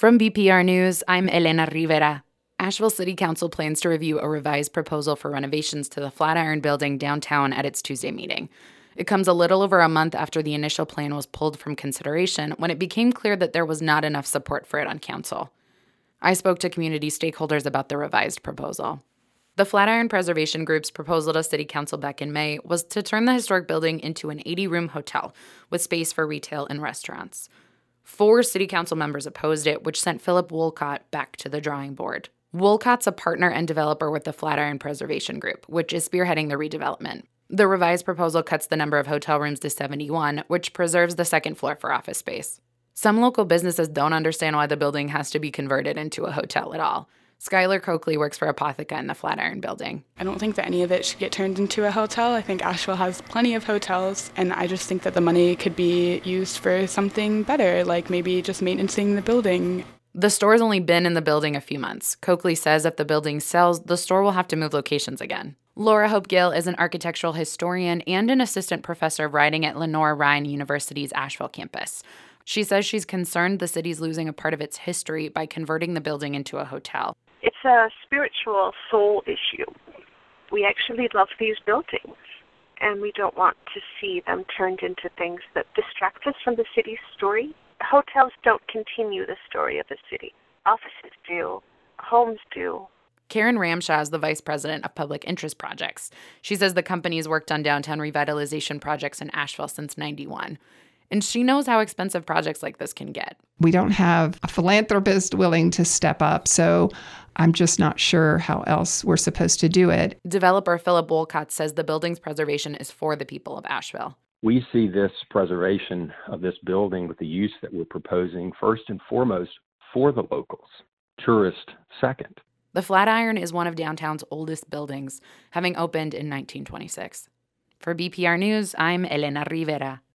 From BPR News, I'm Elena Rivera. Asheville City Council plans to review a revised proposal for renovations to the Flatiron Building downtown at its Tuesday meeting. It comes a little over a month after the initial plan was pulled from consideration when it became clear that there was not enough support for it on council. I spoke to community stakeholders about the revised proposal. The Flatiron Preservation Group's proposal to City Council back in May was to turn the historic building into an 80-room hotel with space for retail and restaurants. 4 City Council members opposed it, which sent Philip Wolcott back to the drawing board. Wolcott's a partner and developer with the Flatiron Preservation Group, which is spearheading the redevelopment. The revised proposal cuts the number of hotel rooms to 71, which preserves the second floor for office space. Some local businesses don't understand why the building has to be converted into a hotel at all. Skylar Coakley works for Apotheca in the Flatiron Building. I don't think that any of it should get turned into a hotel. I think Asheville has plenty of hotels, and I just think that the money could be used for something better, like maybe just maintaining the building. The store's only been in the building a few months. Coakley says if the building sells, the store will have to move locations again. Laura Hope Gill is an architectural historian and an assistant professor of writing at Lenore Ryan University's Asheville campus. She says she's concerned the city's losing a part of its history by converting the building into a hotel. It's a spiritual soul issue. We actually love these buildings, and we don't want to see them turned into things that distract us from the city's story. Hotels don't continue the story of the city. Offices do. Homes do. Karen Ramshaw is the vice president of public interest projects. She says the company's worked on downtown revitalization projects in Asheville since '91. And she knows how expensive projects like this can get. We don't have a philanthropist willing to step up, so I'm just not sure how else we're supposed to do it. Developer Philip Wolcott says the building's preservation is for the people of Asheville. We see this preservation of this building with the use that we're proposing first and foremost for the locals, tourists second. The Flatiron is one of downtown's oldest buildings, having opened in 1926. For BPR News, I'm Elena Rivera.